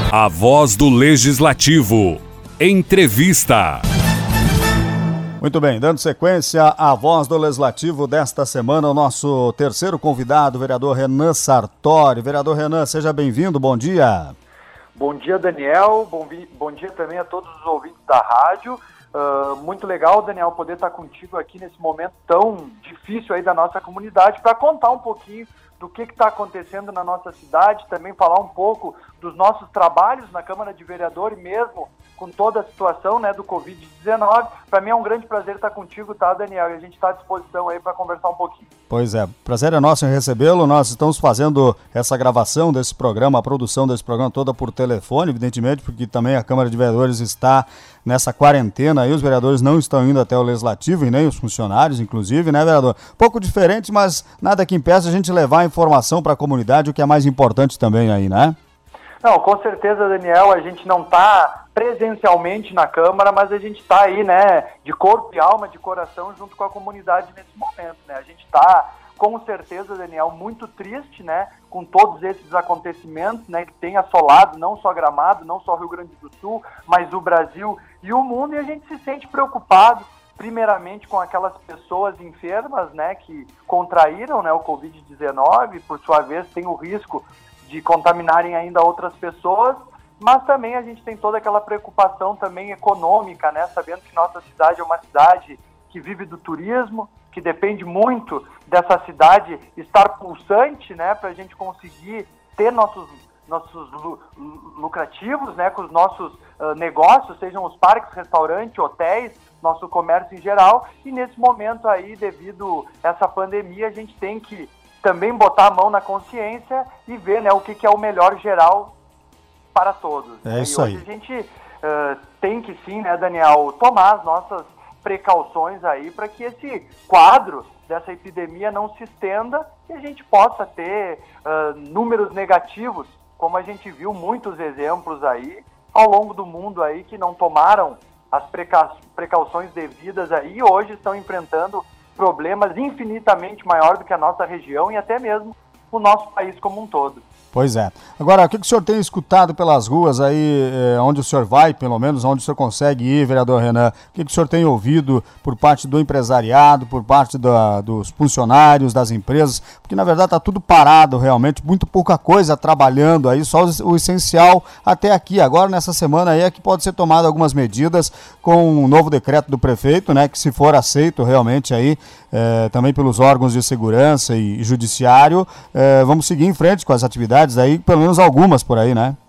A Voz do Legislativo. Entrevista. Muito bem, dando sequência à Voz do Legislativo desta semana, o nosso terceiro convidado, o vereador Renan Sartori. Vereador Renan, seja bem-vindo, bom dia. Bom dia, Daniel, bom dia também a todos os ouvintes da rádio. Muito legal, Daniel, poder estar contigo aqui nesse momento tão difícil aí da nossa comunidade para contar um pouquinho do que está acontecendo na nossa cidade, também falar um pouco dos nossos trabalhos na Câmara de Vereadores, mesmo com toda a situação, né, do Covid-19. Para mim é um grande prazer estar contigo, tá, Daniel? E a gente está à disposição aí para conversar um pouquinho. Pois é, prazer é nosso em recebê-lo. Nós estamos fazendo essa gravação desse programa, a produção desse programa toda por telefone, evidentemente, porque também a Câmara de Vereadores está nessa quarentena aí, os vereadores não estão indo até o Legislativo e nem os funcionários, inclusive, né, vereador? Pouco diferente, mas nada que impeça a gente levar a informação para a comunidade, o que é mais importante também aí, né? Não, com certeza, Daniel, a gente não está presencialmente na Câmara, mas a gente está aí, né, de corpo e alma, de coração, junto com a comunidade nesse momento, né? A gente está, com certeza, Daniel, muito triste, né, com todos esses acontecimentos, né, que tem assolado não só Gramado, não só Rio Grande do Sul, mas o Brasil e o mundo, e a gente se sente preocupado, primeiramente com aquelas pessoas enfermas, né, que contraíram, né, o Covid-19, por sua vez tem o risco de contaminarem ainda outras pessoas, mas também a gente tem toda aquela preocupação também econômica, né, sabendo que nossa cidade é uma cidade que vive do turismo, que depende muito dessa cidade estar pulsante, né, para a gente conseguir ter nossos lucrativos, né, com os nossos negócios, sejam os parques, restaurantes, hotéis, nosso comércio em geral, e nesse momento aí, devido a essa pandemia, a gente tem que também botar a mão na consciência e ver, né, o que é o melhor geral para todos. É isso aí. E hoje a gente tem que sim, né, Daniel, tomar as nossas precauções aí para que esse quadro dessa epidemia não se estenda e a gente possa ter números negativos, como a gente viu muitos exemplos aí ao longo do mundo aí que não tomaram as precauções devidas aí e hoje estão enfrentando problemas infinitamente maiores do que a nossa região e até mesmo o nosso país como um todo. Pois é. Agora, o que o senhor tem escutado pelas ruas aí, onde o senhor vai, pelo menos, onde o senhor consegue ir, vereador Renan? O que o senhor tem ouvido por parte do empresariado, por parte dos funcionários, das empresas? Porque, na verdade, está tudo parado realmente, muito pouca coisa trabalhando aí, só o essencial até aqui. Agora, nessa semana aí, é que pode ser tomado algumas medidas com um novo decreto do prefeito, né, que se for aceito realmente aí, também pelos órgãos de segurança e judiciário, vamos seguir em frente com as atividades aí, pelo menos algumas por aí, né?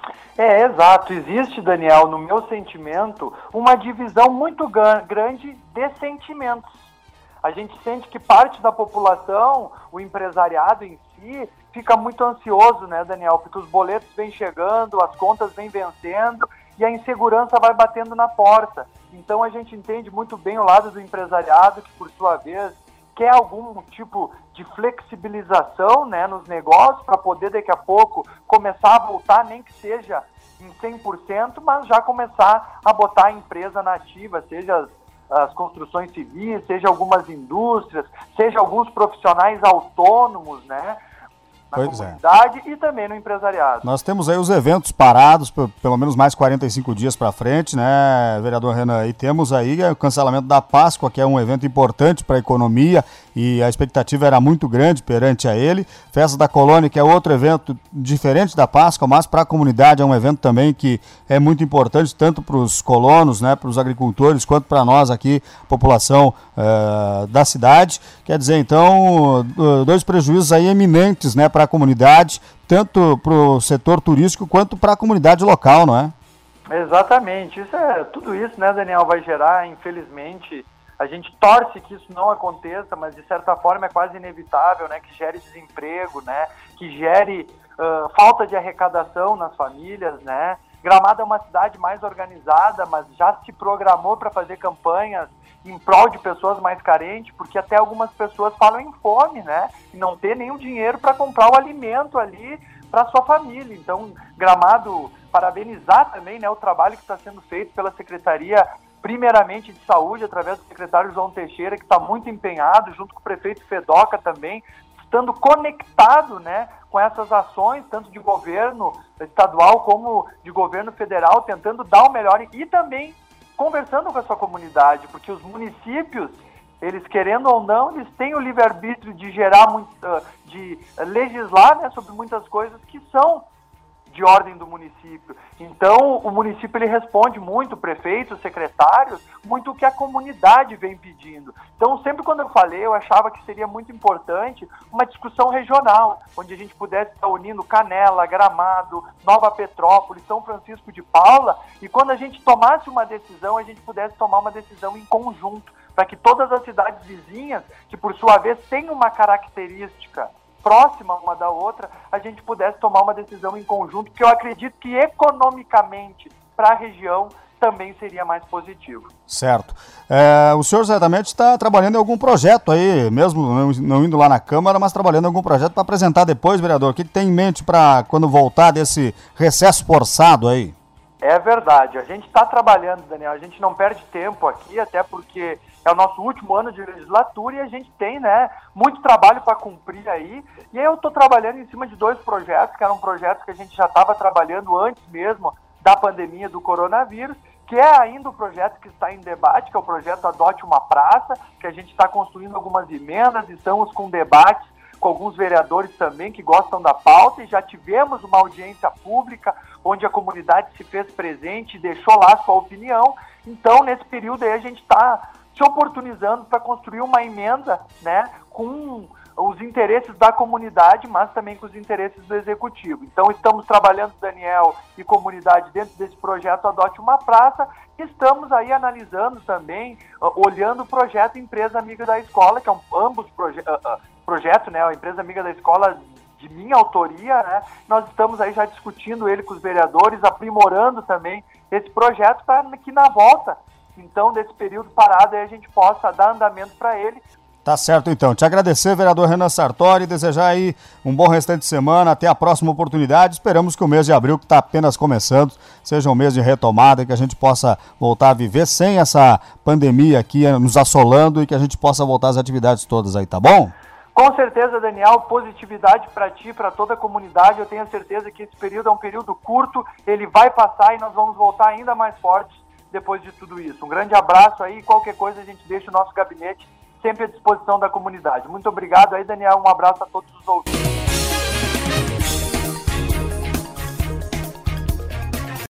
Exato. Existe, Daniel, no meu sentimento, uma divisão muito grande de sentimentos. A gente sente que parte da população, o empresariado em si, fica muito ansioso, né, Daniel? Porque os boletos vêm chegando, as contas vêm vencendo e a insegurança vai batendo na porta. Então a gente entende muito bem o lado do empresariado, que por sua vez quer algum tipo de flexibilização, né, nos negócios para poder daqui a pouco começar a voltar, nem que seja em 100%, mas já começar a botar a empresa na ativa, seja as construções civis, seja algumas indústrias, seja alguns profissionais autônomos, né, na comunidade e também no empresariado. Nós temos aí os eventos parados, pelo menos mais 45 dias para frente, né, vereador Renan? E temos aí o cancelamento da Páscoa, que é um evento importante para a economia e a expectativa era muito grande perante a ele. Festa da Colônia, que é outro evento diferente da Páscoa, mas para a comunidade é um evento também que é muito importante, tanto para os colonos, né, para os agricultores, quanto para nós aqui, população da cidade. Quer dizer, então, dois prejuízos aí eminentes, né, para a comunidade, tanto para o setor turístico quanto para a comunidade local, não é? Exatamente. Tudo isso, né, Daniel, vai gerar, infelizmente, a gente torce que isso não aconteça, mas de certa forma é quase inevitável, né, que gere desemprego, né, que gere falta de arrecadação nas famílias, né. Gramado é uma cidade mais organizada, mas já se programou para fazer campanhas em prol de pessoas mais carentes, porque até algumas pessoas falam em fome, né? E não ter nenhum dinheiro para comprar o alimento ali para sua família. Então, Gramado, parabenizar também, né, o trabalho que está sendo feito pela Secretaria, primeiramente de Saúde, através do secretário João Teixeira, que está muito empenhado, junto com o prefeito Fedoca também, estando conectado, né, com essas ações, tanto de governo estadual como de governo federal, tentando dar o melhor e também conversando com a sua comunidade, porque os municípios, eles querendo ou não, eles têm o livre-arbítrio de de legislar, né, sobre muitas coisas que são de ordem do município. Então, o município ele responde muito, prefeitos, secretários, muito o que a comunidade vem pedindo. Então, sempre quando eu falei, eu achava que seria muito importante uma discussão regional, onde a gente pudesse estar unindo Canela, Gramado, Nova Petrópolis, São Francisco de Paula, e quando a gente tomasse uma decisão, a gente pudesse tomar uma decisão em conjunto, para que todas as cidades vizinhas, que por sua vez têm uma característica próxima uma da outra, a gente pudesse tomar uma decisão em conjunto, que eu acredito que economicamente para a região também seria mais positivo. Certo. O senhor certamente está trabalhando em algum projeto aí, mesmo não indo lá na Câmara, mas trabalhando em algum projeto para apresentar depois, vereador. O que tem em mente para quando voltar desse recesso forçado aí? É verdade, a gente está trabalhando, Daniel, a gente não perde tempo aqui, até porque é o nosso último ano de legislatura e a gente tem, né, muito trabalho para cumprir aí. E aí eu estou trabalhando em cima de 2 projetos, que eram projetos que a gente já estava trabalhando antes mesmo da pandemia do coronavírus, que é ainda o projeto que está em debate, que é o projeto Adote uma Praça, que a gente está construindo algumas emendas e estamos com debates com alguns vereadores também que gostam da pauta, e já tivemos uma audiência pública onde a comunidade se fez presente e deixou lá sua opinião. Então, nesse período aí, a gente está se oportunizando para construir uma emenda, né, com os interesses da comunidade, mas também com os interesses do Executivo. Então, estamos trabalhando, Daniel e comunidade, dentro desse projeto Adote uma Praça, e estamos aí analisando também, olhando o projeto Empresa Amiga da Escola, que é ambos projeto, né, a Empresa Amiga da Escola de minha autoria, né, nós estamos aí já discutindo ele com os vereadores, aprimorando também esse projeto para que na volta, então, desse período parado, aí a gente possa dar andamento para ele. Tá certo, então. Te agradecer, vereador Renan Sartori, desejar aí um bom restante de semana, até a próxima oportunidade. Esperamos que o mês de abril, que está apenas começando, seja um mês de retomada e que a gente possa voltar a viver sem essa pandemia aqui nos assolando e que a gente possa voltar às atividades todas aí, tá bom? Com certeza, Daniel, positividade para ti, para toda a comunidade. Eu tenho certeza que esse período é um período curto, ele vai passar e nós vamos voltar ainda mais fortes depois de tudo isso. Um grande abraço aí, qualquer coisa a gente deixa o nosso gabinete sempre à disposição da comunidade. Muito obrigado aí, Daniel, um abraço a todos os ouvintes.